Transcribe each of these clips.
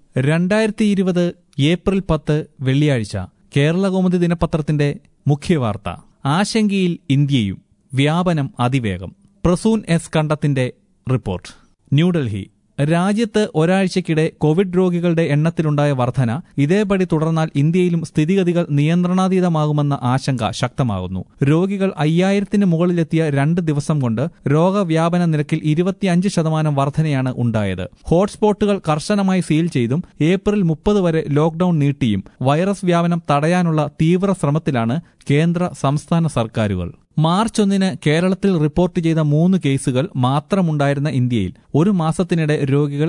2020 April 10 വെള്ളിയാഴ്ച കേരളകൗമുദി ദിനപത്രത്തിന്റെ മുഖ്യവാർത്ത. ആശങ്കയിൽ ഇന്ത്യയും, വ്യാപനം അതിവേഗം. പ്രസൂൻ എസ് കണ്ടത്തിന്റെ റിപ്പോർട്ട്. ന്യൂഡൽഹി. രാജ്യത്ത് ഒരാഴ്ചയ്ക്കിടെ കോവിഡ് രോഗികളുടെ എണ്ണത്തിലുണ്ടായ വർധന ഇതേപടി തുടർന്നാൽ ഇന്ത്യയിലും സ്ഥിതിഗതികൾ നിയന്ത്രണാതീതമാകുമെന്ന ആശങ്ക ശക്തമാകുന്നു. രോഗികൾ 5000-ന് മുകളിലെത്തിയ 2 ദിവസം കൊണ്ട് രോഗവ്യാപന നിരക്കിൽ 25% വർധനയാണ് ഉണ്ടായത്. ഹോട്ട്സ്പോട്ടുകൾ കർശനമായി സീൽ ചെയ്തും ഏപ്രിൽ 30 വരെ ലോക്ഡൌൺ നീട്ടിയും വൈറസ് വ്യാപനം തടയാനുള്ള തീവ്ര ശ്രമത്തിലാണ് കേന്ദ്ര സംസ്ഥാന സർക്കാരുകൾ. മാർച്ച് 1-ന് കേരളത്തിൽ റിപ്പോർട്ട് ചെയ്ത 3 കേസുകൾ മാത്രമുണ്ടായിരുന്ന ഇന്ത്യയിൽ ഒരു മാസത്തിനിടെ രോഗികൾ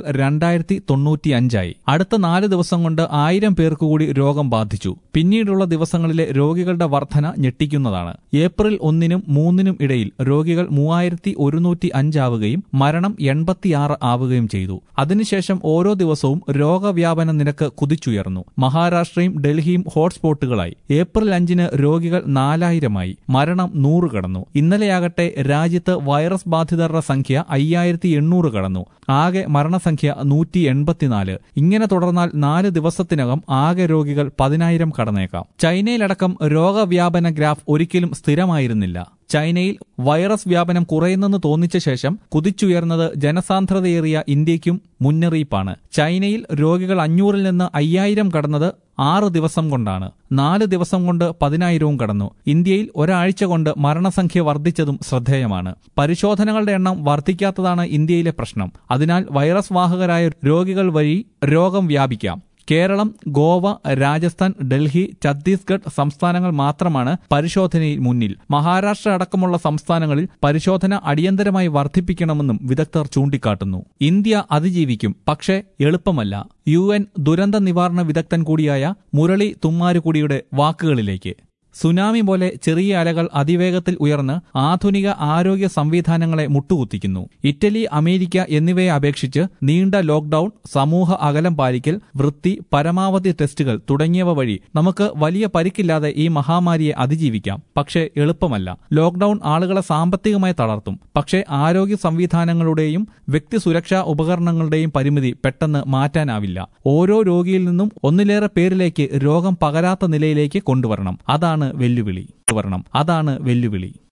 2095 അടുത്ത 4 ദിവസം കൊണ്ട് 1000 പേർക്ക് കൂടി രോഗം ബാധിച്ചു. പിന്നീടുള്ള ദിവസങ്ങളിലെ രോഗികളുടെ വർധന ഞെട്ടിക്കുന്നതാണ്. ഏപ്രിൽ 1-നും 3-നും ഇടയിൽ രോഗികൾ 3105 ആവുകയും മരണം 86 ആവുകയും ചെയ്തു. അതിനുശേഷം ഓരോ ദിവസവും രോഗവ്യാപന നിരക്ക് കുതിച്ചുയർന്നു. മഹാരാഷ്ട്രയും ഡൽഹിയും ഹോട്ട്സ്പോട്ടുകളായി. ഏപ്രിൽ 5-ന് രോഗികൾ 4000-മായി, മരണം 100 കടന്നു. ഇന്നലെയാകട്ടെ രാജ്യത്ത് വൈറസ് ബാധിതരുടെ സംഖ്യ 5800 കടന്നു. ആകെ മരണസംഖ്യ 184. ഇങ്ങനെ തുടർന്നാൽ 4 ദിവസത്തിനകം ആകെ രോഗികൾ 10,000 കടന്നേക്കാം. ചൈനയിലടക്കം രോഗവ്യാപന ഗ്രാഫ് ഒരിക്കലും സ്ഥിരമായിരുന്നില്ല. ചൈനയിൽ വൈറസ് വ്യാപനം കുറയുന്നെന്ന് തോന്നിച്ച ശേഷം കുതിച്ചുയർന്നത് ജനസാന്ദ്രതയേറിയ ഇന്ത്യയ്ക്കും മുന്നറിയിപ്പാണ്. ചൈനയിൽ രോഗികൾ 500-ൽ നിന്ന് 5000 കടന്നത് 6 ദിവസം കൊണ്ടാണ്. 4 ദിവസം കൊണ്ട് 10,000-വും കടന്നു. ഇന്ത്യയിൽ ഒരാഴ്ച കൊണ്ട് മരണസംഖ്യ വർദ്ധിച്ചതും ശ്രദ്ധേയമാണ്. പരിശോധനകളുടെ എണ്ണം വർദ്ധിക്കാത്തതാണ് ഇന്ത്യയിലെ പ്രശ്നം. അതിനാൽ വൈറസ് വാഹകരായ രോഗികൾ വഴി രോഗം വ്യാപിക്കാം. കേരളം, ഗോവ, രാജസ്ഥാൻ, ഡൽഹി, ഛത്തീസ്ഗഡ് സംസ്ഥാനങ്ങൾ മാത്രമാണ് പരിശോധനയിൽ മുന്നിൽ. മഹാരാഷ്ട്ര അടക്കമുള്ള സംസ്ഥാനങ്ങളിൽ പരിശോധന അടിയന്തരമായി വർദ്ധിപ്പിക്കണമെന്നും വിദഗ്ധർ ചൂണ്ടിക്കാട്ടുന്നു. ഇന്ത്യ അതിജീവിക്കും, പക്ഷേ എളുപ്പമല്ല. UN ദുരന്ത നിവാരണ വിദഗ്ധൻ കൂടിയായ മുരളി തുമ്മാരുകുടിയുടെ വാക്കുകളിലേക്ക്. സുനാമി പോലെ ചെറിയ അലകൾ അതിവേഗത്തിൽ ഉയർന്ന് ആധുനിക ആരോഗ്യ സംവിധാനങ്ങളെ മുട്ടുകുത്തിക്കുന്നു. ഇറ്റലി, അമേരിക്ക എന്നിവയെ അപേക്ഷിച്ച് നീണ്ട ലോക്ഡൌൺ, സമൂഹ അകലം പാലിക്കൽ, വൃത്തി, പരമാവധി ടെസ്റ്റുകൾ തുടങ്ങിയവ വഴി നമുക്ക് വലിയ പരിക്കില്ലാതെ ഈ മഹാമാരിയെ അതിജീവിക്കാം. പക്ഷേ എളുപ്പമല്ല. ലോക്ഡൌൺ ആളുകളെ സാമ്പത്തികമായി തളർത്തും. പക്ഷേ ആരോഗ്യ സംവിധാനങ്ങളുടെയും വ്യക്തി സുരക്ഷാ ഉപകരണങ്ങളുടെയും പരിമിതി പെട്ടെന്ന് മാറ്റാനാവില്ല. ഓരോ രോഗിയിൽ നിന്നും ഒന്നിലേറെ പേരിലേക്ക് രോഗം പകരാത്ത നിലയിലേക്ക് കൊണ്ടുവരണം. അതാണ് വെല്ലുവിളി.